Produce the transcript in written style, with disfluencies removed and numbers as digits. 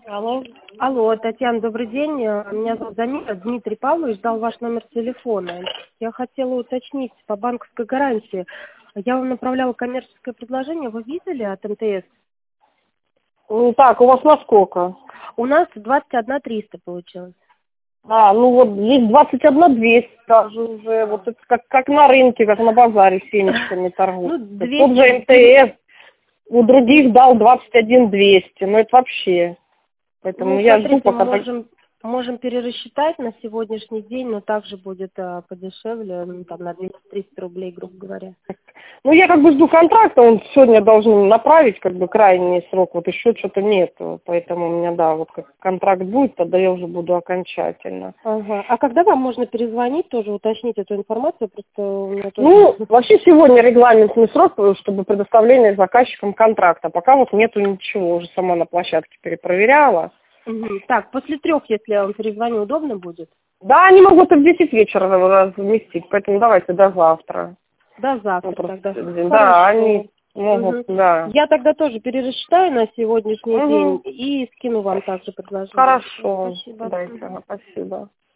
Алло. Алло, Татьяна, добрый день. Меня зовут Замира. Дмитрий Павлович дал ваш номер телефона. Я хотела уточнить по банковской гарантии. Я вам направляла коммерческое предложение. Вы видели от МТС? Так, у вас на сколько? У нас 21 300 получилось. Ну вот здесь 21 200 даже уже. Вот это как на рынке, как на базаре семечками торгуют. Ну, 200. Тот же МТС у других дал 21 200. Ну это вообще. Поэтому Ну, я жду смотрите, пока... можем перерасчитать на сегодняшний день, но также будет подешевле, там на 200-300 рублей, грубо говоря. Ну, я как бы жду контракта, он сегодня должен направить, как бы, крайний срок, вот еще что-то нету, поэтому у меня, да, вот как контракт будет, тогда я уже буду окончательно. Ага. А когда вам можно перезвонить, тоже уточнить эту информацию, просто у меня тоже... Ну, вообще сегодня регламентный срок, чтобы предоставление заказчикам контракта, пока вот нету ничего, уже сама на площадке перепроверяла. Так, после 3, если я вам перезвоню, удобно будет? Да, они могут и в 10 вечера разместить, поэтому давайте до завтра. До завтра Ну, тогда. да, Хорошо. они могут, да. Я тогда тоже перерасчитаю на сегодняшний день и скину вам также предложение. Хорошо, Спасибо. дайте, спасибо.